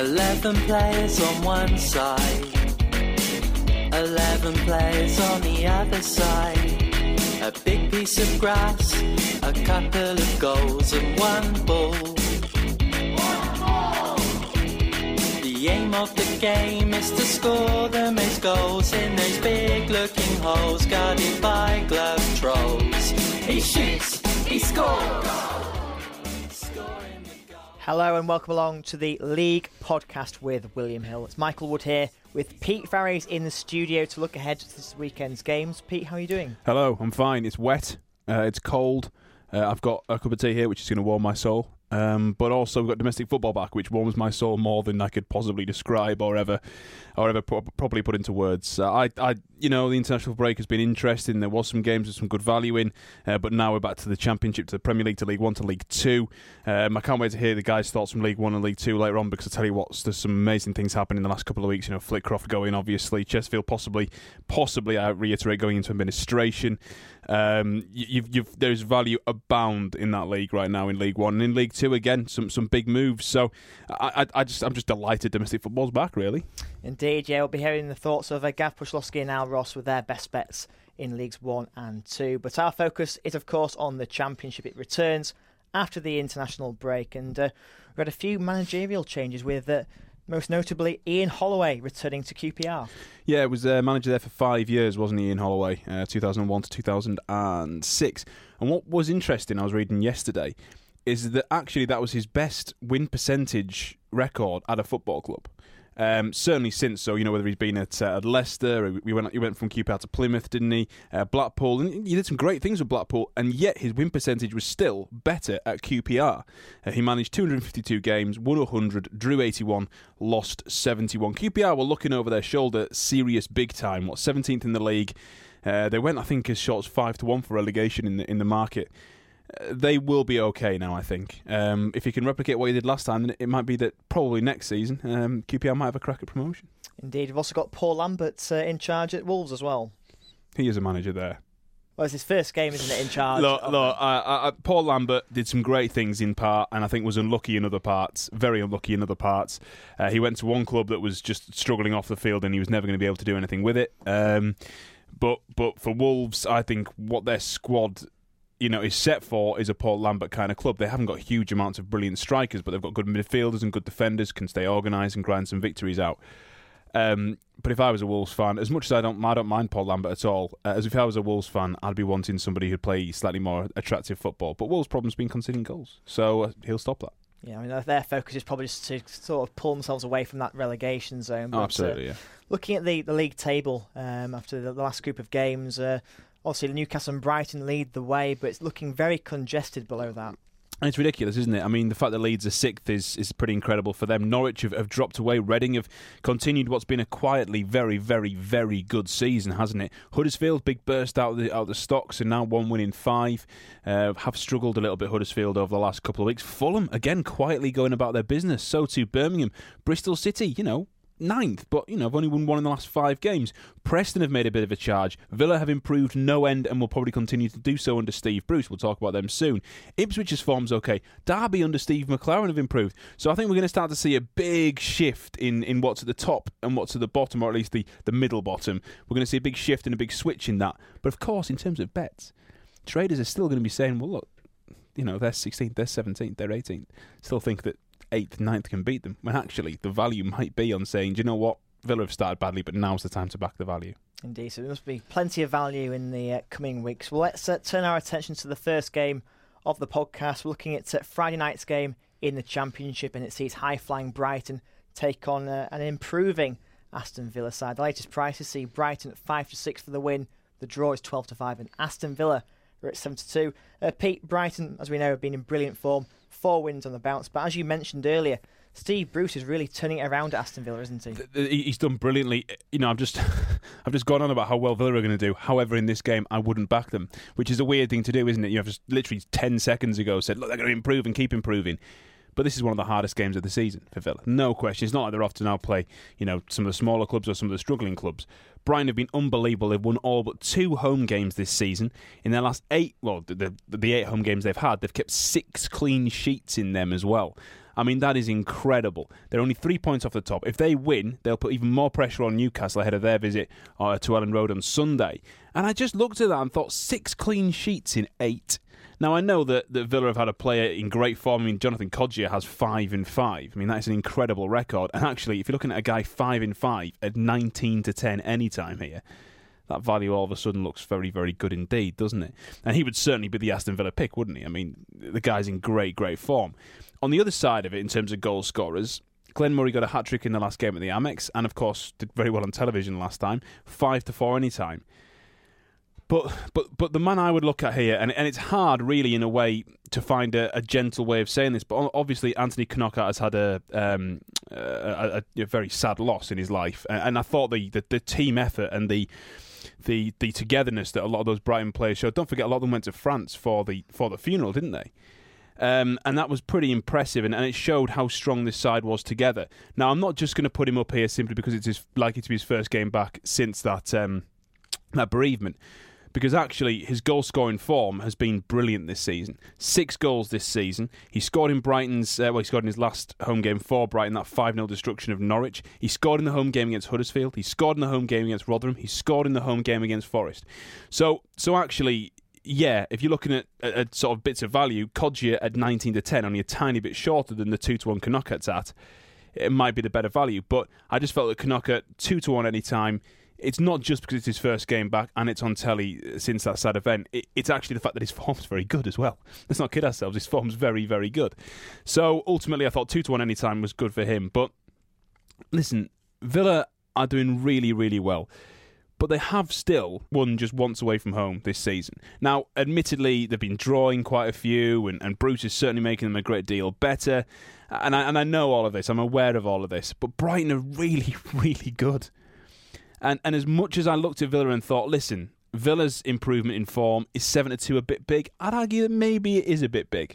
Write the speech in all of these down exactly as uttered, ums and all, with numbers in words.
Eleven players on one side, eleven players on the other side. A big piece of grass, a couple of goals and one ball. One ball! The aim of the game is to score the most goals in those big looking holes guarded by glove trolls. He shoots, he scores! Hello and welcome along to the League podcast with William Hill. It's Michael Wood here with Pete Farries in the studio to look ahead to this weekend's games. Pete, how are you doing? Hello, I'm fine. It's wet, uh, it's cold. Uh, I've got a cup of tea here, which is going to warm my soul. Um, but also we've got domestic football back, which warms my soul more than I could possibly describe or ever, or ever pro- properly put into words. Uh, I, I, you know, the international break has been interesting. There was some games with some good value in, uh, but now we're back to the Championship, to the Premier League, to League One, to League Two. Um, I can't wait to hear the guys' thoughts from League One and League Two later on, because I tell you what, there's some amazing things happening in the last couple of weeks. You know, Flitcroft going, obviously, Chesterfield possibly, possibly, I reiterate, going into administration. Um, you've, you've, there's value abound in that league right now in League One, and in League Two again, some some big moves. So I, I, I just I'm just delighted domestic football's back, really. Indeed, yeah. We'll be hearing the thoughts of uh, Gav Pushlovsky and Al Ross with their best bets in Leagues One and Two. But our focus is, of course, on the Championship. It returns after the international break, and uh, we've had a few managerial changes with. Uh, Most notably, Ian Holloway returning to Q P R. Yeah, it was uh, manager there for five years, wasn't he, Ian Holloway, uh, two thousand one to two thousand six. And what was interesting, I was reading yesterday, is that actually that was his best win percentage record at a football club. Um, certainly since, so you know, whether he's been at, uh, at Leicester, he went he went from Q P R to Plymouth, didn't he? Uh, Blackpool, and he did some great things with Blackpool, and yet his win percentage was still better at Q P R. Uh, he managed two hundred fifty-two games, won one hundred, drew eighty-one, lost seventy-one. Q P R were looking over their shoulder, serious, big time. What, seventeenth in the league? Uh, they went, I think, as short as five to one for relegation in the in the market. They will be okay now, I think. Um, if he can replicate what he did last time, then it might be that probably next season um, Q P R might have a crack at promotion. Indeed. We've also got Paul Lambert uh, in charge at Wolves as well. He is a manager there. Well, it's his first game, isn't it, in charge? Look, of... look I, I, Paul Lambert did some great things in part, and I think was unlucky in other parts, very unlucky in other parts. Uh, he went to one club that was just struggling off the field, and he was never going to be able to do anything with it. Um, but but for Wolves, I think what their squad, you know, is set for is a Paul Lambert kind of club. They haven't got huge amounts of brilliant strikers, but they've got good midfielders and good defenders, can stay organised and grind some victories out. Um, but if I was a Wolves fan, as much as I don't, I don't mind Paul Lambert at all, uh, as if I was a Wolves fan, I'd be wanting somebody who'd play slightly more attractive football. But Wolves' problem's been conceding goals, so uh, he'll stop that. Yeah, I mean, their focus is probably just to sort of pull themselves away from that relegation zone. But, oh, absolutely, uh, yeah. Looking at the, the league table um, after the, the last group of games, uh, obviously Newcastle and Brighton lead the way, but it's looking very congested below that. It's ridiculous, isn't it? I mean, the fact that Leeds are sixth is, is pretty incredible for them. Norwich have, have dropped away. Reading have continued what's been a quietly very, very, very good season, hasn't it? Huddersfield, big burst out of the, out of the stocks, and now one win in five. Uh, have struggled a little bit, Huddersfield, over the last couple of weeks. Fulham, again, quietly going about their business. So too Birmingham. Bristol City, you know, ninth, but, you know, have only won one in the last five games. Preston have made a bit of a charge. Villa have improved no end and will probably continue to do so under Steve Bruce. We'll talk about them soon. Ipswich's form's okay. Derby under Steve McLaren have improved. So I think we're going to start to see a big shift in, in what's at the top and what's at the bottom, or at least the, the middle bottom. We're going to see a big shift and a big switch in that. But of course, in terms of bets, traders are still going to be saying, well, look, you know, they're sixteenth, they're seventeenth, they're eighteenth. Still think that eighth, ninth can beat them, when actually the value might be on saying, do you know what, Villa have started badly, but now's the time to back the value. Indeed, so there must be plenty of value in the uh, coming weeks. Well, let's uh, turn our attention to the first game of the podcast. We're looking at uh, Friday night's game in the Championship, and it sees high-flying Brighton take on uh, an improving Aston Villa side. The latest prices see Brighton at five to six for the win. The draw is twelve to five, and Aston Villa are at seven to two. Uh, Pete, Brighton, as we know, have been in brilliant form. Four wins on the bounce. But as you mentioned earlier, Steve Bruce is really turning it around at Aston Villa, isn't he? He's done brilliantly. You know, I've just I've just gone on about how well Villa are going to do. However, in this game, I wouldn't back them, which is a weird thing to do, isn't it? You have just literally ten seconds ago said, look, they're going to improve and keep improving. But this is one of the hardest games of the season for Villa. No question. It's not like they're off to now play, you know, some of the smaller clubs or some of the struggling clubs. Brighton have been unbelievable. They've won all but two home games this season. In their last eight, well, the, the, the eight home games they've had, they've kept six clean sheets in them as well. I mean, that is incredible. They're only three points off the top. If they win, they'll put even more pressure on Newcastle ahead of their visit uh, to Ellen Road on Sunday. And I just looked at that and thought, six clean sheets in eight. Now, I know that, that Villa have had a player in great form. I mean, Jonathan Kodjia has five in five. I mean, that is an incredible record. And actually, if you're looking at a guy five in five at nineteen to ten anytime here, that value all of a sudden looks very, very good indeed, doesn't it? And he would certainly be the Aston Villa pick, wouldn't he? I mean, the guy's in great, great form. On the other side of it, in terms of goal scorers, Glenn Murray got a hat-trick in the last game at the Amex, and of course did very well on television last time, five to four anytime. But but but the man I would look at here, and, and it's hard really in a way to find a, a gentle way of saying this, but obviously Anthony Knockart has had a, um, a, a, a very sad loss in his life, and, and I thought the, the, the team effort and the the the togetherness that a lot of those Brighton players showed. Don't forget, a lot of them went to France for the for the funeral, didn't they? Um, and that was pretty impressive, and, and it showed how strong this side was together. Now, I'm not just going to put him up here simply because it's his, likely to be his first game back since that um, that bereavement, because actually his goal-scoring form has been brilliant this season. Six goals this season. He scored in Brighton's, uh, well, he scored in his last home game for Brighton, that five nil destruction of Norwich. He scored in the home game against Huddersfield. He scored in the home game against Rotherham. He scored in the home game against Forest. So, so actually, yeah, if you're looking at, at, at sort of bits of value, Kodjia at nineteen to ten, only a tiny bit shorter than the two to one Knockart's at, it might be the better value. But I just felt that Knockart, two to one any time. It's not just because it's his first game back and it's on telly since that sad event. It, it's actually the fact that his form's very good as well. Let's not kid ourselves. His form's very, very good. So ultimately, I thought two to one any time was good for him. But listen, Villa are doing really, really well. But they have still won just once away from home this season. Now, admittedly, they've been drawing quite a few, and, and Bruce is certainly making them a great deal better. And I, and I know all of this. I'm aware of all of this. But Brighton are really, really good. And and as much as I looked at Villa and thought, listen, Villa's improvement in form is seven to two a bit big, I'd argue that maybe it is a bit big.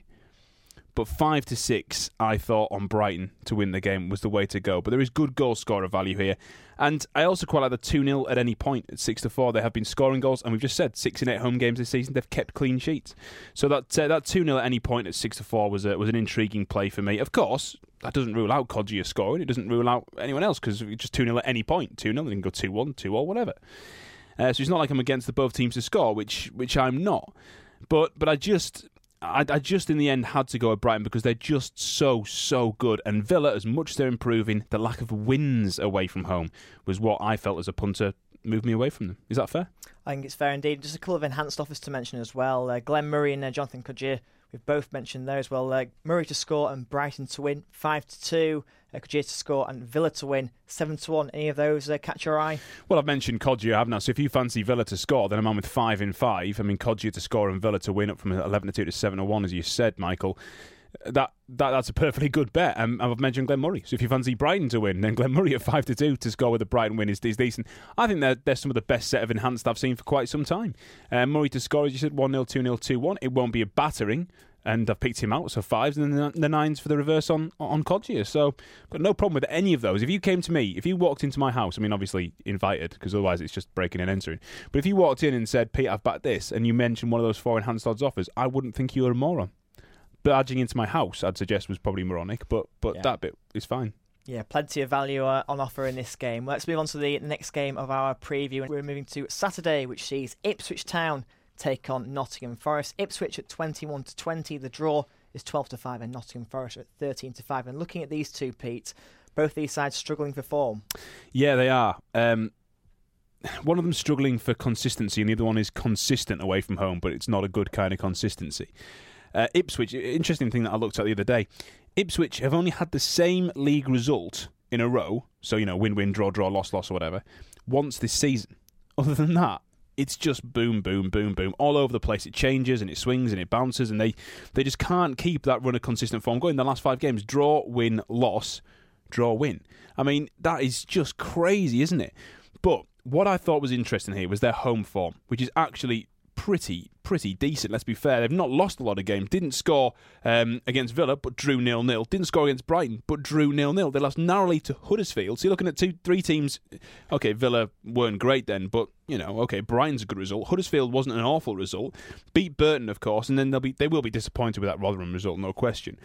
But five to six, I thought, on Brighton to win the game was the way to go. But there is good goal scorer value here. And I also quite like the two nil at any point at six to four. They have been scoring goals, and we've just said six in eight home games this season, they've kept clean sheets. So that uh, that two nil at any point at six to four was a, was an intriguing play for me. Of course, that doesn't rule out Kodjia scoring. It doesn't rule out anyone else, because it's just two nil at any point. two nil, they can go two one, two all, whatever. Uh, so it's not like I'm against the both teams to score, which which I'm not. But but I just... I, I just, in the end, had to go with Brighton because they're just so, so good. And Villa, as much as they're improving, the lack of wins away from home was what I felt as a punter moved me away from them. Is that fair? I think it's fair indeed. Just a couple of enhanced offers to mention as well. Uh, Glenn Murray and uh, Jonathan Kodjia, we've both mentioned there as well. Uh, Murray to score and Brighton to win, five to two. Uh, Kodjia to score and Villa to win, seven to one. Any of those uh, catch your eye? Well, I've mentioned Kodjia, haven't I? So if you fancy Villa to score, then I'm on with five in five. I mean, Kodjia to score and Villa to win, up from eleven to two to seven to one, as you said, Michael. That, that that's a perfectly good bet. Um, I've mentioned Glenn Murray. So if you fancy Brighton to win, then Glenn Murray at five to two to score with a Brighton win is, is decent. I think they're, they're some of the best set of enhanced I've seen for quite some time. Uh, Murray to score, as you said, one nil, two nil, two one. It won't be a battering, and I've picked him out, so fives, and then the nines for the reverse on on Kodjia. So, but no problem with any of those. If you came to me, if you walked into my house, I mean, obviously invited, because otherwise it's just breaking and entering. But if you walked in and said, Pete, I've backed this, and you mentioned one of those four enhanced odds offers, I wouldn't think you were a moron. Badging into my house, I'd suggest, was probably moronic, but but yeah. That bit is fine. Yeah, plenty of value uh, on offer in this game. Let's move on to the next game of our preview. We're moving to Saturday, which sees Ipswich Town take on Nottingham Forest. Ipswich at twenty-one to twenty. The draw is twelve to five, and Nottingham Forest at thirteen to five. And looking at these two, Pete, both these sides struggling for form. Yeah, they are. Um, one of them struggling for consistency, and the other one is consistent away from home, but it's not a good kind of consistency. Uh, Ipswich, interesting thing that I looked at the other day, Ipswich have only had the same league result in a row, so, you know, win-win, draw, draw, loss, loss, or whatever, once this season. Other than that, it's just boom, boom, boom, boom. All over the place. It changes and it swings and it bounces, and they, they just can't keep that run of consistent form going. In the last five games, draw, win, loss, draw, win. I mean, that is just crazy, isn't it? But what I thought was interesting here was their home form, which is actually pretty, pretty decent, let's be fair. They've not lost a lot of games. Didn't score um, against Villa, but drew nil nil. Didn't score against Brighton, but drew nil nil. They lost narrowly to Huddersfield. So you're looking at two, three teams. Okay, Villa weren't great then, but, you know, okay, Brighton's a good result. Huddersfield wasn't an awful result. Beat Burton, of course, and then they'll be they will be disappointed with that Rotherham result, no question.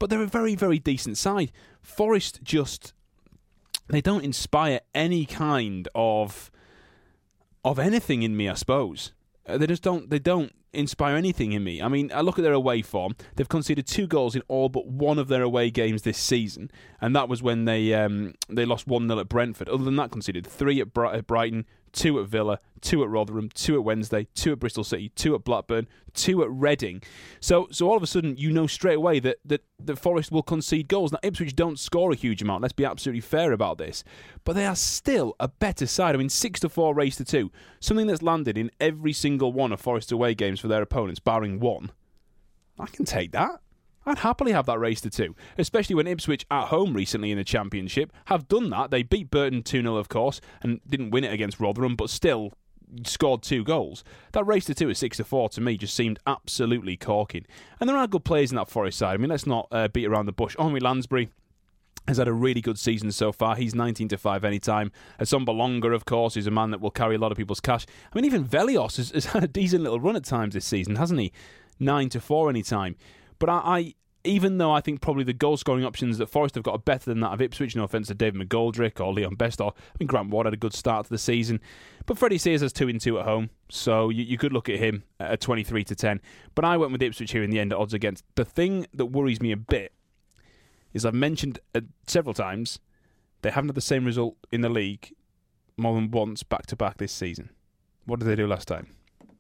but they're a very, very decent side. Forest just, they don't inspire any kind of of anything in me, I suppose. Uh, they just don't, they don't inspire anything in me. I mean, I look at their away form. They've conceded two goals in all but one of their away games this season, and that was when they um, they lost one nil at Brentford. Other than that, conceded three at, Bri- at Brighton, two at Villa, two at Rotherham, two at Wednesday, two at Bristol City, two at Blackburn, two at Reading. So so all of a sudden, you know straight away that, that, that Forest will concede goals. Now, Ipswich don't score a huge amount, let's be absolutely fair about this, but they are still a better side. I mean, six to four race to two, something that's landed in every single one of Forest's away games for their opponents, barring one. I can take that. I'd happily have that race to two, especially when Ipswich at home recently in the Championship have done that. They beat Burton two nil, of course, and didn't win it against Rotherham, but still scored two goals. That race to two at six to four to me just seemed absolutely corking. And there are good players in that Forest side. I mean, let's not uh, beat around the bush. Henri Lansbury has had a really good season so far. He's nineteen to five anytime. Hassan Bolonga, of course, is a man that will carry a lot of people's cash. I mean, even Velios has, has had a decent little run at times this season, hasn't he? nine to four anytime. But I, I, even though I think probably the goal-scoring options that Forest have got are better than that of Ipswich, no offence to David McGoldrick or Leon Bestor. I mean, Grant Ward had a good start to the season. But Freddie Sears has two in two at home, so you, you could look at him at twenty-three to ten. But I went with Ipswich here in the end at odds against. The thing that worries me a bit is I've mentioned uh, several times they haven't had the same result in the league more than once back-to-back this season. What did they do last time?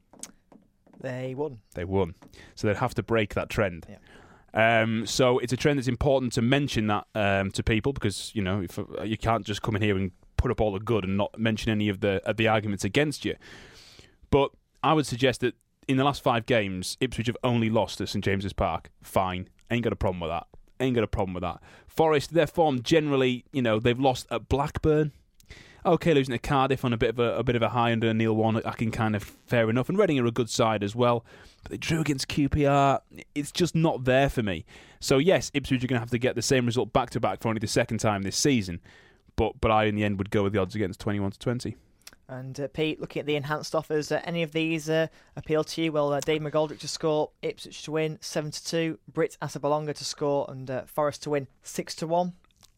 They won. They won. So they'd have to break that trend. Yeah. Um, so it's a trend that's important to mention that um, to people because, you know, if, uh, you can't just come in here and put up all the good and not mention any of the of the arguments against you. But I would suggest that in the last five games, Ipswich have only lost at St James's Park. Fine. Ain't got a problem with that. Ain't got a problem with that. Forest, their form generally, you know, they've lost at Blackburn. Okay, losing to Cardiff on a bit of a, a bit of a high under Neil Warnock, I can kind of fair enough. And Reading are a good side as well. But they drew against Q P R. It's just not there for me. So yes, Ipswich are going to have to get the same result back to back for only the second time this season. But but I in the end would go with the odds against twenty-one to twenty. And uh, Pete, looking at the enhanced offers, uh, any of these uh, appeal to you? Well, uh, Dave McGoldrick to score, Ipswich to win seven to two, Britt Asabolonga to score, and uh, Forest to win six to one.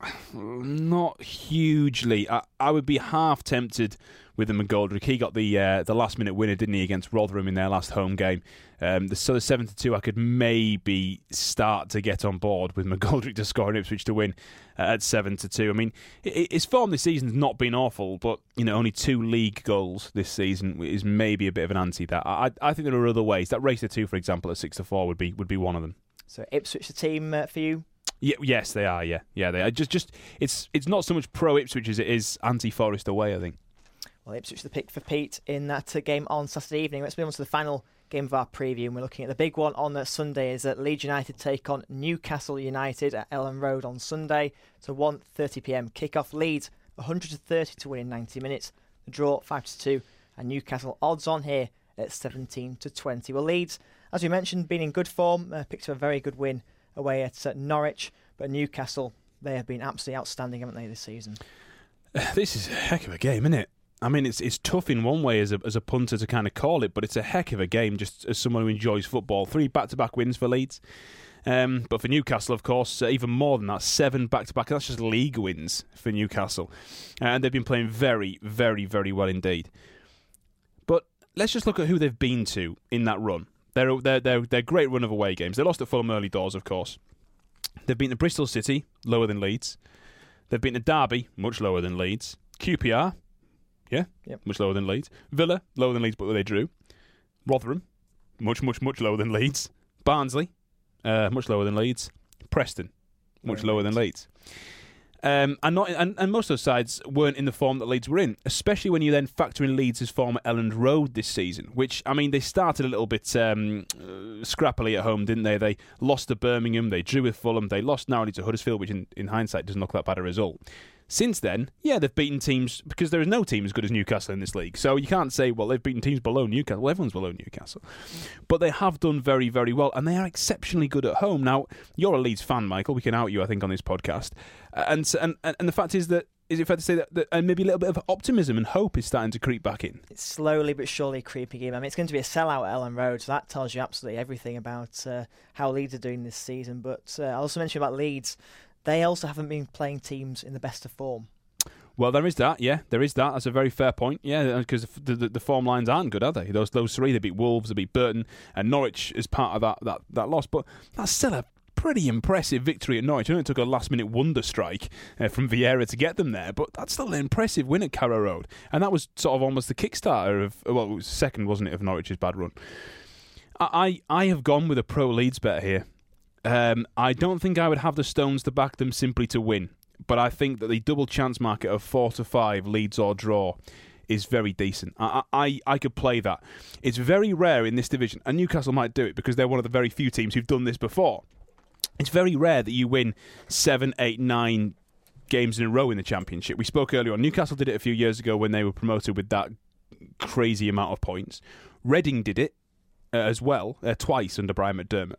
Not hugely. I, I would be half tempted with the McGoldrick. He got the uh, the last minute winner, didn't he, against Rotherham in their last home game. Um, the sort of seven to two, I could maybe start to get on board with McGoldrick to score and Ipswich to win uh, at seven to two. I mean, his form this season's not been awful, but you know, only two league goals this season is maybe a bit of an anti. That I I think there are other ways. That race to two, for example, at six to four would be would be one of them. So Ipswich the team uh, for you. Yeah, yes, they are. Yeah, yeah, they are. Just, just it's it's not so much pro Ipswich as it is anti Forest away, I think. Well, Ipswich the pick for Pete in that uh, game on Saturday evening. Let's move on to the final game of our preview, and we're looking at the big one on uh, Sunday. Is that Leeds United take on Newcastle United at Ellen Road on Sunday. It's a one thirty p.m. kickoff. Leeds one hundred to thirty to win in ninety minutes. The draw five to two, and Newcastle odds on here at seventeen to twenty. Well, Leeds, as we mentioned, been in good form. Uh, picked up a very good win away at uh, Norwich, but Newcastle, they have been absolutely outstanding, haven't they, this season? This is a heck of a game, isn't it? I mean, it's it's tough in one way as a as a punter to kind of call it, but it's a heck of a game just as someone who enjoys football. Three back-to-back wins for Leeds. Um, but for Newcastle, of course, uh, even more than that, seven back-to-back. That's just league wins for Newcastle. Uh, and they've been playing very, very, very well indeed. But let's just look at who they've been to in that run. They're, they're, they're, they're great run of away games. They lost at Fulham early doors, of course. They've been to Bristol City, lower than Leeds. They've been to Derby, much lower than Leeds. Q P R, yeah, yep. much lower than Leeds. Villa, lower than Leeds, but they drew. Rotherham, much, much, much lower than Leeds. Barnsley, uh, much lower than Leeds. Preston, much Very lower nice. than Leeds. Um, and, not, and, and most of those sides weren't in the form that Leeds were in, especially when you then factor in Leeds' form at Elland Road this season, which, I mean, they started a little bit um, uh, scrappily at home, didn't they? They lost to Birmingham, they drew with Fulham, they lost narrowly to Huddersfield, which in, in hindsight doesn't look that bad a result. Since then, yeah, they've beaten teams, because there is no team as good as Newcastle in this league. So you can't say, well, they've beaten teams below Newcastle. Well, everyone's below Newcastle. But they have done very, very well, and they are exceptionally good at home. Now, you're a Leeds fan, Michael. We can out you, I think, on this podcast. And and and the fact is that is it fair to say that, that and maybe a little bit of optimism and hope is starting to creep back in? It's slowly but surely creeping in. I mean, it's going to be a sellout at Ellen Road, so that tells you absolutely everything about uh, how Leeds are doing this season. But uh, I'll also mention about Leeds, they also haven't been playing teams in the best of form. Well, there is that, yeah, there is that. That's a very fair point, yeah, because the, the, the form lines aren't good, are they? Those those three, they beat Wolves, they beat Burton, and Norwich is part of that, that, that loss. But that's still a pretty impressive victory at Norwich. I know it took a last-minute wonder strike uh, from Vieira to get them there, but that's still an impressive win at Carrow Road. And that was sort of almost the kickstarter of, well, it was second, wasn't it, of Norwich's bad run. I, I have gone with a pro Leeds bet here. Um, I don't think I would have the stones to back them simply to win. But I think that the double chance market of four to five Leeds or draw is very decent. I, I I could play that. It's very rare in this division, and Newcastle might do it because they're one of the very few teams who've done this before. It's very rare that you win seven, eight, nine games in a row in the Championship. We spoke earlier on. Newcastle did it a few years ago when they were promoted with that crazy amount of points. Reading did it uh, as well, uh, twice under Brian McDermott.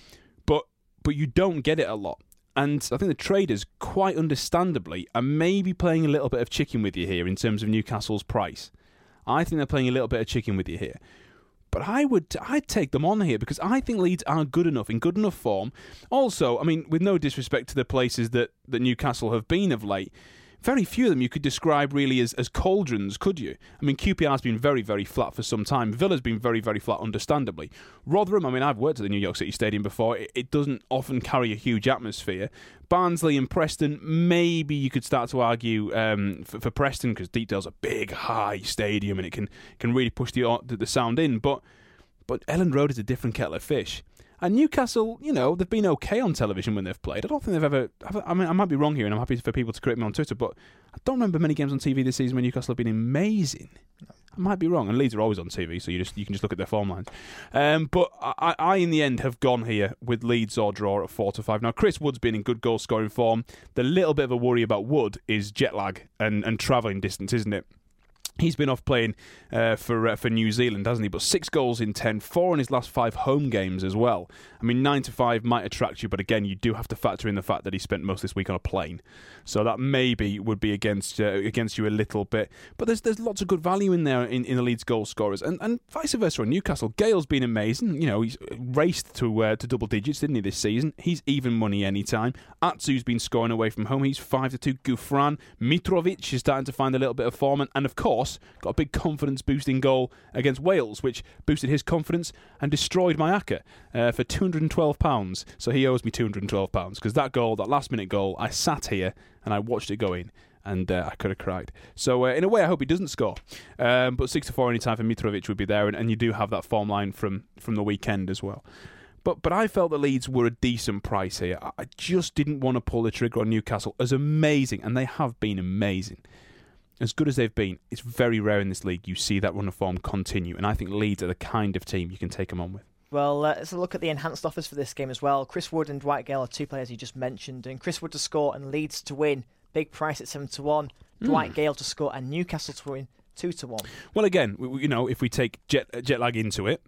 But but you don't get it a lot. And I think the traders, quite understandably, are maybe playing a little bit of chicken with you here in terms of Newcastle's price. I think they're playing a little bit of chicken with you here. But I would, I'd take them on here because I think Leeds are good enough, in good enough form. Also, I mean, with no disrespect to the places that, that Newcastle have been of late, very few of them you could describe really as, as cauldrons, could you? I mean, Q P R's been very, very flat for some time. Villa's been very, very flat, understandably. Rotherham, I mean, I've worked at the New York City Stadium before. It, it doesn't often carry a huge atmosphere. Barnsley and Preston, maybe you could start to argue um, for, for Preston, because Deepdale's a big, high stadium and it can can really push the the sound in. But but Ellen Road is a different kettle of fish. And Newcastle, you know, they've been okay on television when they've played. I don't think they've ever... I mean, I might be wrong here, and I'm happy for people to correct me on Twitter, but I don't remember many games on T V this season when Newcastle have been amazing. I might be wrong, and Leeds are always on T V, so you just you can just look at their form lines. Um, but I, I, in the end, have gone here with Leeds or draw at four to five. Now, Chris Wood's been in good goal-scoring form. The little bit of a worry about Wood is jet lag and, and travelling distance, isn't it? He's been off playing uh, for uh, for New Zealand, hasn't he? But six goals in ten, four in his last five home games as well. I mean, nine to five might attract you, but again, you do have to factor in the fact that he spent most of this week on a plane, so that maybe would be against uh, against you a little bit. But there's there's lots of good value in there in, in the Leeds goal scorers, and and vice versa on Newcastle. Gale's been amazing. You know, he's raced to uh, to double digits, didn't he, this season? He's even money anytime. Atsu's been scoring away from home. He's five to two. Gouffran, Mitrovic is starting to find a little bit of form, and, and of course, got a big confidence-boosting goal against Wales, which boosted his confidence and destroyed my Aka uh, for two hundred twelve pounds. So he owes me two hundred twelve pounds because that goal, that last-minute goal, I sat here and I watched it go in, and uh, I could have cried. So uh, in a way, I hope he doesn't score. Um, but six to four any time for Mitrovic would be there, and, and you do have that form line from, from the weekend as well. But but I felt that Leeds were a decent price here. I just didn't want to pull the trigger on Newcastle. As amazing, and they have been amazing, as good as they've been, it's very rare in this league you see that run of form continue. And I think Leeds are the kind of team you can take them on with. Well, uh, let's look at the enhanced offers for this game as well. Chris Wood and Dwight Gale are two players you just mentioned. And Chris Wood to score and Leeds to win. Big price at seven to one. Mm. Dwight Gale to score and Newcastle to win two to one. Well, again, you know, if we take jet, jet lag into it,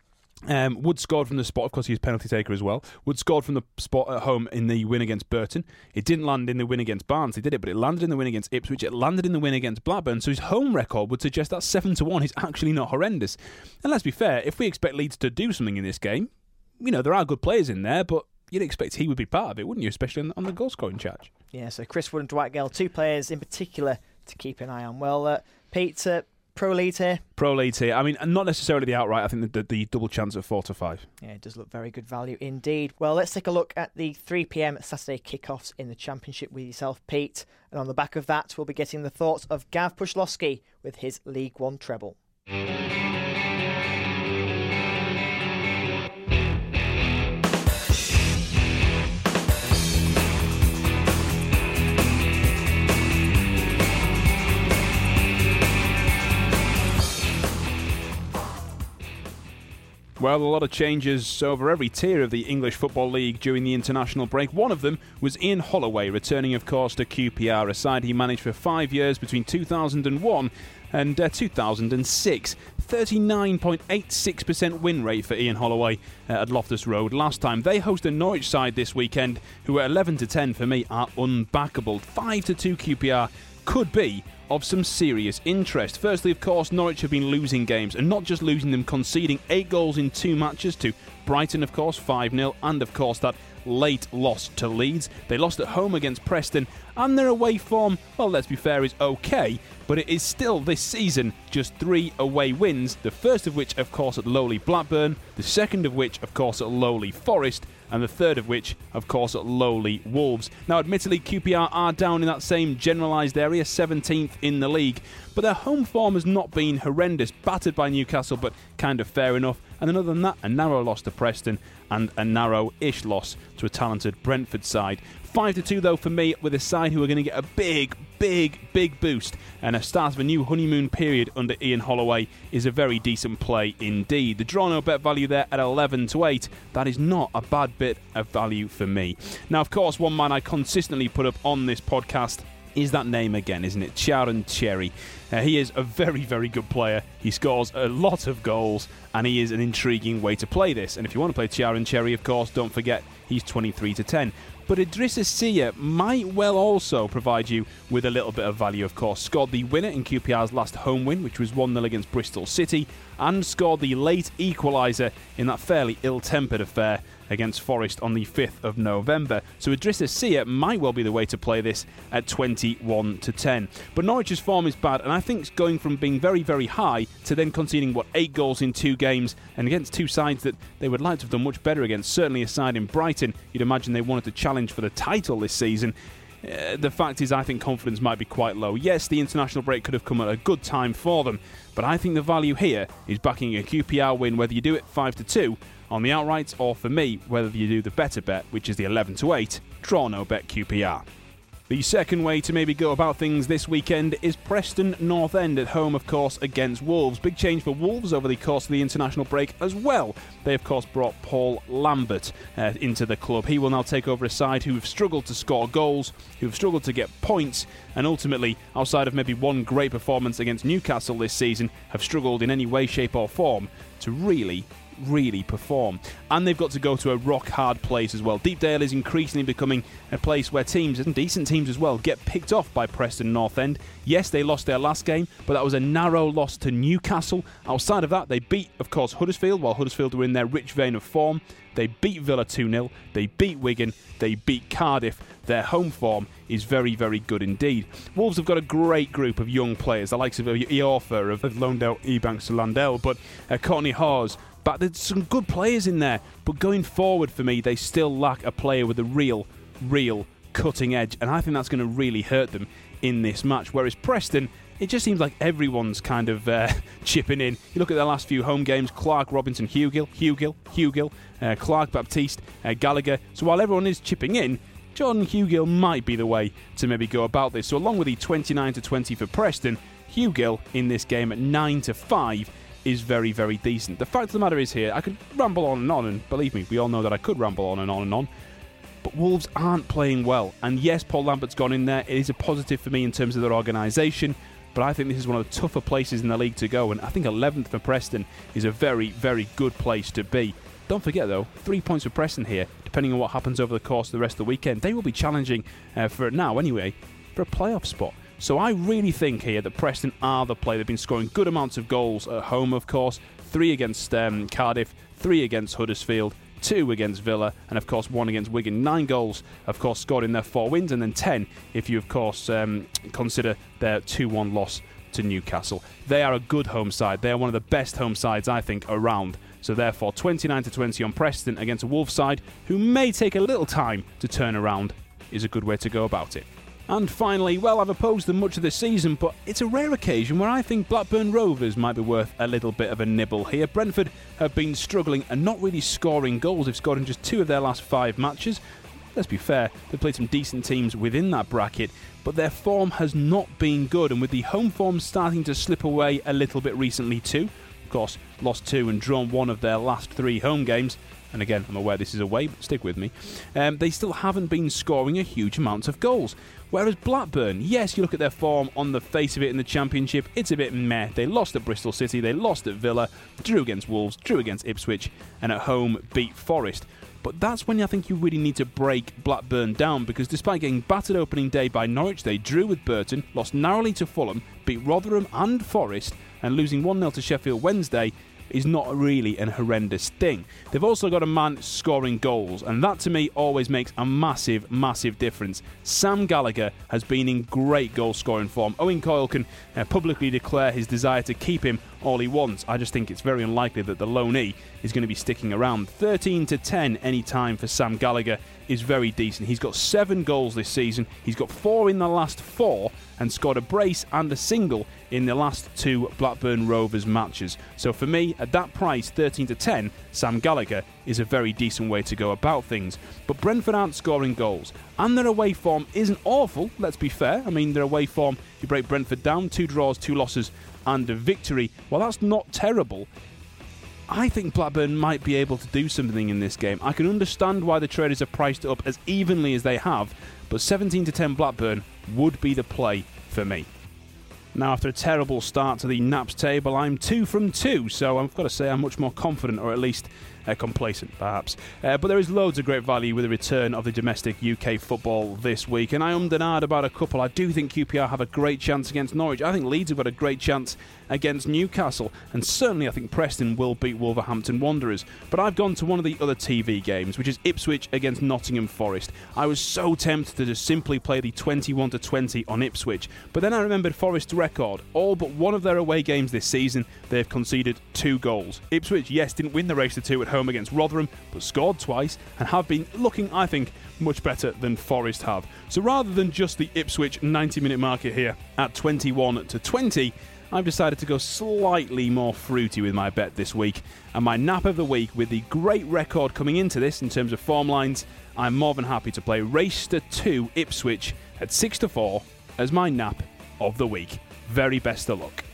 Um, Wood scored from the spot. Of course, he's penalty taker as well. Wood scored from the spot at home in the win against Burton. It didn't land in the win against Barnsley, did it? But it landed in the win against Ipswich. It landed in the win against Blackburn. So his home record would suggest that seven to one is actually not horrendous. And let's be fair, if we expect Leeds to do something in this game, you know, there are good players in there, but you'd expect he would be part of it, wouldn't you? Especially on, on the goal scoring charge. Yeah, so Chris Wood and Dwight Gale, two players in particular to keep an eye on. Well, uh, Pete, uh, Pro Leeds here. Pro Leeds here. I mean, not necessarily the outright. I think the, the, the double chance at four to five. Yeah, it does look very good value indeed. Well, let's take a look at the three p.m. Saturday kickoffs in the Championship with yourself, Pete. And on the back of that, we'll be getting the thoughts of Gav Puszlowski with his League One treble. Well, a lot of changes over every tier of the English Football League during the international break. One of them was Ian Holloway, returning, of course, to Q P R, a side he managed for five years between two thousand one and uh, two thousand six. thirty-nine point eight six percent win rate for Ian Holloway uh, at Loftus Road. Last time they host a Norwich side this weekend, who at eleven to ten for me are unbackable. five to two Q P R could be of some serious interest. Firstly, of course, Norwich have been losing games, and not just losing them, conceding eight goals in two matches to Brighton, of course, five nil, and of course that late loss to Leeds. They lost at home against Preston, and their away form, well, let's be fair, is okay, but it is still this season just three away wins, the first of which, of course, at lowly Blackburn, the second of which, of course, at lowly Forest, and the third of which, of course, at lowly Wolves. Now, admittedly, Q P R are down in that same generalised area, seventeenth in the league, but their home form has not been horrendous, battered by Newcastle, but kind of fair enough. And then other than that, a narrow loss to Preston and a narrow-ish loss to a talented Brentford side. five to two, though, for me, with a side who are going to get a big, big, big boost. And a start of a new honeymoon period under Ian Holloway is a very decent play indeed. The draw no bet value there at eleven to eight. That is not a bad bit of value for me. Now, of course, one man I consistently put up on this podcast is that name again, isn't it? Kieran Cherry. Uh, he is a very, very good player. He scores a lot of goals, and he is an intriguing way to play this. And if you want to play Kieran Cherry, of course, don't forget he's twenty-three to ten. But Idrissa Sia might well also provide you with a little bit of value, of course. Scored the winner in Q P R's last home win, which was one nil against Bristol City, and scored the late equaliser in that fairly ill-tempered affair against Forest on the fifth of November. So Idrissa Sia might well be the way to play this at twenty-one to ten. But Norwich's form is bad, and I think it's going from being very, very high to then conceding, what, eight goals in two games, and against two sides that they would like to have done much better against. Certainly a side in Brighton, you'd imagine they wanted to challenge for the title this season. Uh, the fact is, I think confidence might be quite low. Yes, the international break could have come at a good time for them, but I think the value here is backing a Q P R win, whether you do it five to two on the outrights, or for me, whether you do the better bet, which is the eleven to eight, draw no bet Q P R. The second way to maybe go about things this weekend is Preston North End at home, of course, against Wolves. Big change for Wolves over the course of the international break as well. They, of course, brought Paul Lambert uh, into the club. He will now take over a side who have struggled to score goals, who have struggled to get points, and ultimately, outside of maybe one great performance against Newcastle this season, have struggled in any way, shape or form to really really perform. And they've got to go to a rock-hard place as well. Deepdale is increasingly becoming a place where teams, and decent teams as well, get picked off by Preston North End. Yes, they lost their last game, but that was a narrow loss to Newcastle. Outside of that, they beat, of course, Huddersfield, while Huddersfield were in their rich vein of form. They beat Villa two nil, they beat Wigan, they beat Cardiff. Their home form is very, very good indeed. Wolves have got a great group of young players, the likes of Iorfa, of loaned out Ebanks to Landell, but uh, Courtney Hawes. But there's some good players in there. But going forward for me, they still lack a player with a real, real cutting edge. And I think that's going to really hurt them in this match. Whereas Preston, it just seems like everyone's kind of uh, chipping in. You look at their last few home games, Clark, Robinson, Hugill, Hugill, Hugill, uh, Clark, Baptiste, uh, Gallagher. So while everyone is chipping in, Jordan Hugill might be the way to maybe go about this. So along with the twenty-nine to twenty for Preston, Hugill in this game at nine to five is very, very decent. The fact of the matter is here, I could ramble on and on, and believe me, we all know that I could ramble on and on and on, but Wolves aren't playing well. And yes, Paul Lambert's gone in there. It is a positive for me in terms of their organisation, but I think this is one of the tougher places in the league to go, and I think eleventh for Preston is a very, very good place to be. Don't forget, though, three points for Preston here, depending on what happens over the course of the rest of the weekend. They will be challenging, uh, for now anyway, for a playoff spot. So I really think here that Preston are the play. They've been scoring good amounts of goals at home, of course. Three against um, Cardiff, three against Huddersfield, two against Villa, and of course one against Wigan. Nine goals, of course, scored in their four wins, and then ten if you, of course, um, consider their two one loss to Newcastle. They are a good home side. They are one of the best home sides, I think, around. So therefore, twenty-nine to twenty on Preston against a Wolves side who may take a little time to turn around is a good way to go about it. And finally, well, I've opposed them much of this season, but it's a rare occasion where I think Blackburn Rovers might be worth a little bit of a nibble here. Brentford have been struggling and not really scoring goals. They've scored in just two of their last five matches. Let's be fair, they've played some decent teams within that bracket, but their form has not been good, and with the home form starting to slip away a little bit recently too, of course, lost two and drawn one of their last three home games, and again, I'm aware this is away, but stick with me, um, they still haven't been scoring a huge amount of goals. Whereas Blackburn, yes, you look at their form on the face of it in the Championship, it's a bit meh. They lost at Bristol City, they lost at Villa, drew against Wolves, drew against Ipswich, and at home beat Forest. But that's when I think you really need to break Blackburn down, because despite getting battered opening day by Norwich, they drew with Burton, lost narrowly to Fulham, beat Rotherham and Forest, and losing one nil to Sheffield Wednesday is not really an horrendous thing. They've also got a man scoring goals, and that to me always makes a massive, massive difference. Sam Gallagher has been in great goal scoring form. Owen Coyle can uh, publicly declare his desire to keep him all he wants. I just think it's very unlikely that the loanee is going to be sticking around. thirteen to ten any time for Sam Gallagher is very decent. He's got seven goals this season. He's got four in the last four and scored a brace and a single in the last two Blackburn Rovers matches. So for me, at that price, thirteen to ten, Sam Gallagher is a very decent way to go about things. But Brentford aren't scoring goals, and their away form isn't awful, let's be fair. I mean, their away form, you break Brentford down, two draws, two losses and a victory. Well, that's not terrible. I think Blackburn might be able to do something in this game. I can understand why the traders have priced it up as evenly as they have, but seventeen to ten Blackburn would be the play for me. Now, after a terrible start to the Naps table, I'm two from two, so I've got to say I'm much more confident, or at least uh, complacent, perhaps. Uh, but there is loads of great value with the return of the domestic U K football this week, and I ummed and ahed about a couple. I do think Q P R have a great chance against Norwich. I think Leeds have got a great chance against Newcastle, and certainly I think Preston will beat Wolverhampton Wanderers. But I've gone to one of the other T V games, which is Ipswich against Nottingham Forest. I was so tempted to just simply play the twenty-one to twenty on Ipswich, but then I remembered Forest's record. All but one of their away games this season, they have conceded two goals. Ipswich, yes, didn't win the race to two at home against Rotherham, but scored twice and have been looking, I think, much better than Forest have. So rather than just the Ipswich ninety minute market here at twenty-one to twenty, I've decided to go slightly more fruity with my bet this week. And my nap of the week, with the great record coming into this in terms of form lines, I'm more than happy to play Race to two Ipswich at six to four as my nap of the week. Very best of luck.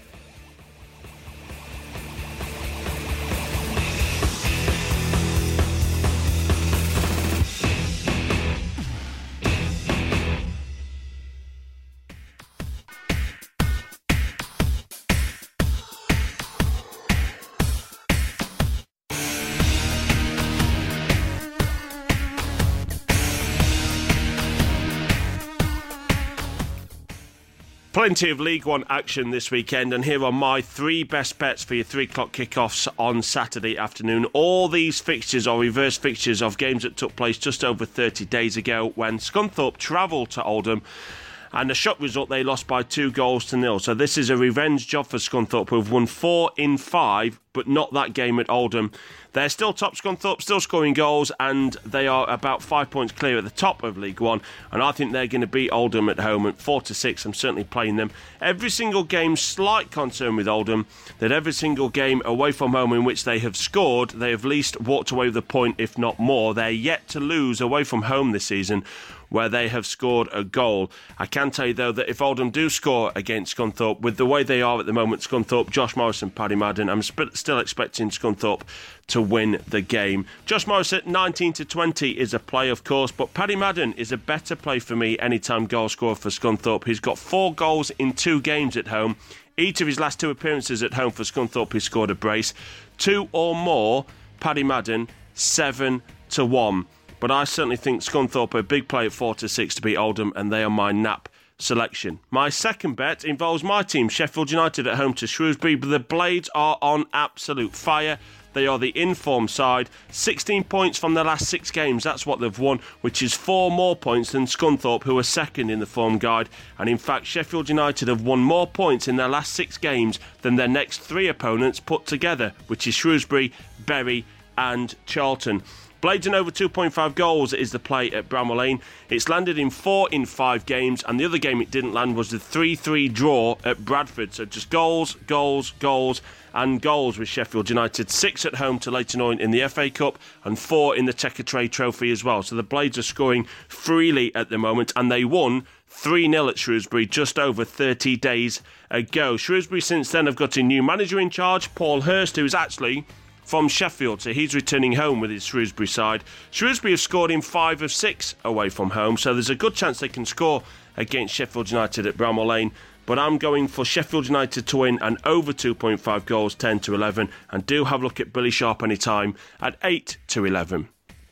Plenty of League One action this weekend, and here are my three best bets for your three o'clock kickoffs on Saturday afternoon. All these fixtures are reverse fixtures of games that took place just over thirty days ago when Scunthorpe travelled to Oldham, and a shock result, they lost by two goals to nil. So this is a revenge job for Scunthorpe, who have won four in five, but not that game at Oldham. They're still top, Scunthorpe, still scoring goals, and they are about five points clear at the top of League One, and I think they're going to beat Oldham at home at four to six. I'm certainly playing them. Every single game, slight concern with Oldham, that every single game away from home in which they have scored, they have at least walked away with a point, if not more. They're yet to lose away from home this season, where they have scored a goal. I can tell you, though, that if Oldham do score against Scunthorpe, with the way they are at the moment, Scunthorpe, Josh Morris and Paddy Madden, I'm sp- still expecting Scunthorpe to win the game. Josh Morris at nineteen to twenty is a play, of course, but Paddy Madden is a better play for me anytime goal scorer for Scunthorpe. He's got four goals in two games at home. Each of his last two appearances at home for Scunthorpe, he scored a brace. Two or more, Paddy Madden, seven to one. But I certainly think Scunthorpe are a big play at four to six to beat Oldham, and they are my nap selection. My second bet involves my team, Sheffield United, at home to Shrewsbury, but the Blades are on absolute fire. They are the informed side. sixteen points from their last six games. That's what they've won, which is four more points than Scunthorpe, who are second in the form guide. And in fact, Sheffield United have won more points in their last six games than their next three opponents put together, which is Shrewsbury, Bury and Charlton. Blades and over two point five goals is the play at Bramall Lane. It's landed in four in five games, and the other game it didn't land was the three three draw at Bradford. So just goals, goals, goals and goals with Sheffield United. Six at home to Leyton Orient in the F A Cup and four in the Checkatrade Trophy as well. So the Blades are scoring freely at the moment, and they won three nil at Shrewsbury just over thirty days ago. Shrewsbury since then have got a new manager in charge, Paul Hurst, who's actually from Sheffield, so he's returning home with his Shrewsbury side. Shrewsbury have scored in five of six away from home, so there's a good chance they can score against Sheffield United at Bramall Lane. But I'm going for Sheffield United to win and over two point five goals, ten to eleven, and do have a look at Billy Sharp anytime at eight to eleven.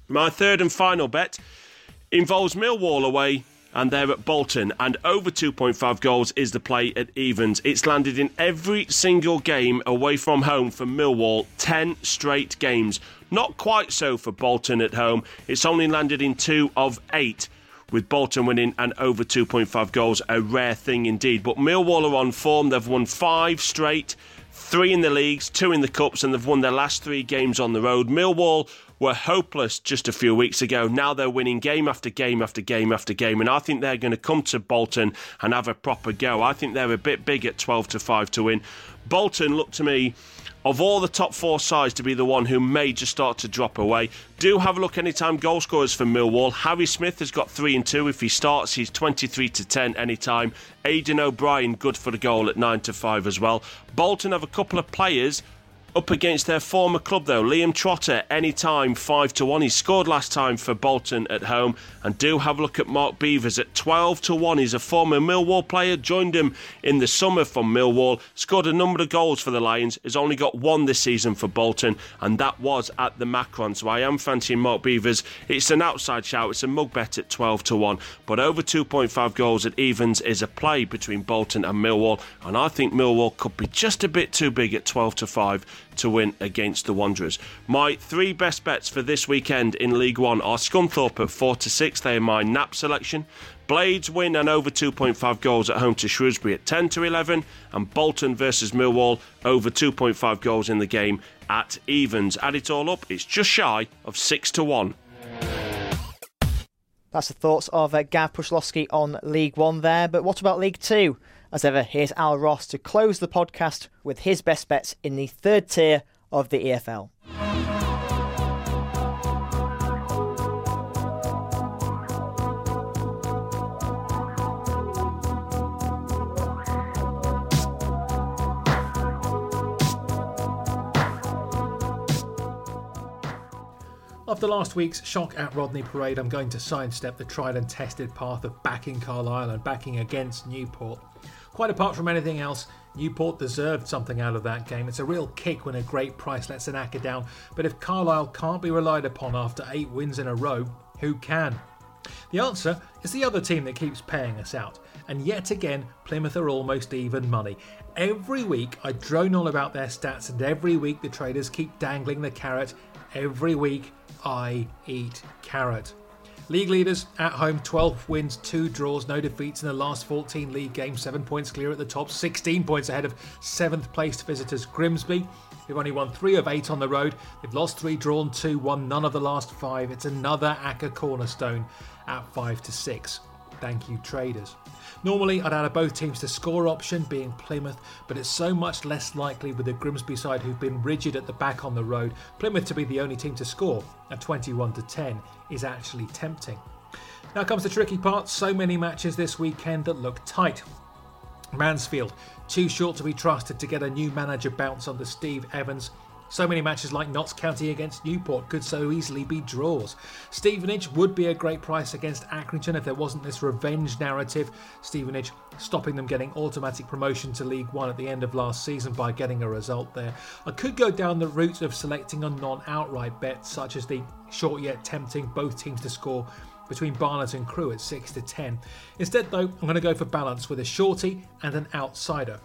My third and final bet involves Millwall away, and they're at Bolton, and over two point five goals is the play at evens. It's landed in every single game away from home for Millwall, ten straight games. Not quite so for Bolton at home. It's only landed in two of eight, with Bolton winning and over two point five goals, a rare thing indeed. But Millwall are on form. They've won five straight, three in the leagues, two in the cups, and they've won their last three games on the road. Millwall were hopeless just a few weeks ago. Now they're winning game after game after game after game, and I think they're going to come to Bolton and have a proper go. I think they're a bit big at twelve to five to win. Bolton look to me, of all the top four sides, to be the one who may just start to drop away. Do have a look anytime goal scorers for Millwall. Harry Smith has got three and two. If he starts, he's twenty-three to ten anytime. Aidan O'Brien, good for the goal at nine to five as well. Bolton have a couple of players up against their former club though. Liam Trotter, anytime, five to one. He scored last time for Bolton at home. And do have a look at Mark Beevers at twelve to one. He's a former Millwall player, joined him in the summer from Millwall, scored a number of goals for the Lions, has only got one this season for Bolton, and that was at the Macron. So I am fancying Mark Beevers. It's an outside shout, it's a mug bet at twelve to one, but over two point five goals at evens is a play between Bolton and Millwall, and I think Millwall could be just a bit too big at twelve to five to win against the Wanderers. My three best bets for this weekend in League One are Scunthorpe at four to six. They are my nap selection. Blades win and over two point five goals at home to Shrewsbury at ten to eleven, and Bolton versus Millwall over two point five goals in the game at evens. Add it all up, it's just shy of six to one. That's the thoughts of uh, Gav Puszlowski on League One there, but what about League Two? As ever, here's Al Ross to close the podcast with his best bets in the third tier of the E F L. After last week's shock at Rodney Parade, I'm going to sidestep the tried and tested path of backing Carlisle and backing against Newport. Quite apart from anything else, Newport deserved something out of that game. It's a real kick when a great price lets an acca down, but if Carlisle can't be relied upon after eight wins in a row, who can? The answer is the other team that keeps paying us out, and yet again Plymouth are almost even money. Every week I drone on about their stats, and every week the traders keep dangling the carrot. Every week I eat carrot. League leaders at home, twelve wins, two draws, no defeats in the last fourteen league games, seven points clear at the top, sixteen points ahead of seventh placed visitors Grimsby, who've only won three of eight on the road. They've lost three, drawn two, won none of the last five. It's another acca cornerstone at five to six. Thank you, traders. Normally, I'd add a both teams to score option, being Plymouth, but it's so much less likely with the Grimsby side who've been rigid at the back on the road. Plymouth to be the only team to score at twenty-one to ten is actually tempting. Now comes the tricky part. So many matches this weekend that look tight. Mansfield, too short to be trusted to get a new manager bounce under Steve Evans. So many matches like Notts County against Newport could so easily be draws. Stevenage would be a great price against Accrington if there wasn't this revenge narrative. Stevenage stopping them getting automatic promotion to League One at the end of last season by getting a result there. I could go down the route of selecting a non-outright bet, such as the short yet tempting both teams to score between Barnet and Crewe at six to ten. Instead though, I'm going to go for balance with a shorty and an outsider.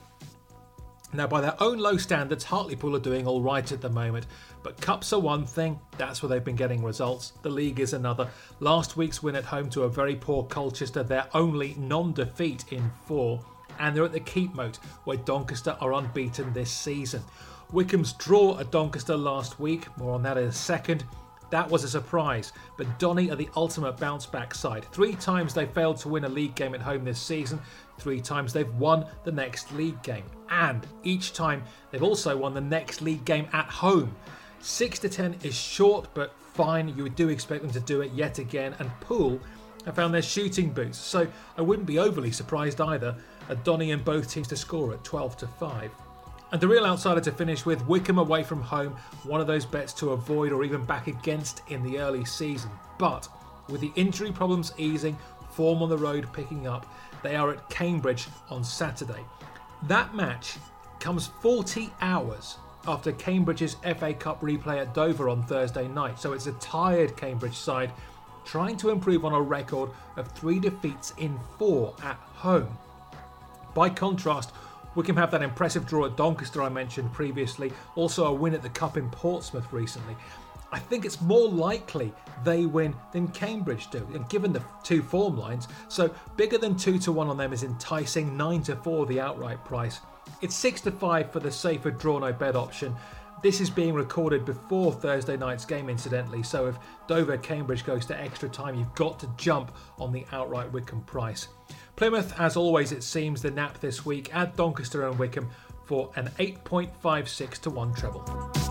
Now, by their own low standards, Hartlepool are doing all right at the moment, but cups are one thing, that's where they've been getting results. The league is another. Last week's win at home to a very poor Colchester, their only non-defeat in four, and they're at the Keep Moat, where Doncaster are unbeaten this season. Wycombe's draw at Doncaster last week, more on that in a second. That was a surprise, but Donny are the ultimate bounce-back side. Three times they failed to win a league game at home this season. Three times they've won the next league game. And each time they've also won the next league game at home. six to ten is short, but fine. You do expect them to do it yet again. And Poole have found their shooting boots. So I wouldn't be overly surprised either at Donny and both teams to score at twelve to five. And the real outsider to finish with, Wycombe away from home, one of those bets to avoid or even back against in the early season. But with the injury problems easing, form on the road picking up, they are at Cambridge on Saturday. That match comes forty hours after Cambridge's F A Cup replay at Dover on Thursday night. So it's a tired Cambridge side trying to improve on a record of three defeats in four at home. By contrast, Wycombe have that impressive draw at Doncaster I mentioned previously, also a win at the Cup in Portsmouth recently. I think it's more likely they win than Cambridge do, and given the two form lines, so bigger than two to one on them is enticing, nine to four the outright price. It's six to five for the safer draw no bet option. This is being recorded before Thursday night's game, incidentally, so if Dover-Cambridge goes to extra time, you've got to jump on the outright Wycombe price. Plymouth, as always it seems, the nap this week at Doncaster and Wycombe for an eight point five six to one treble.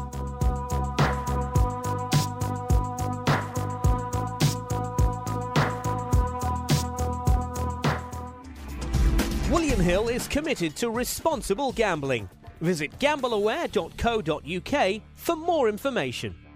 William Hill is committed to responsible gambling. Visit gamble aware dot co dot uk for more information.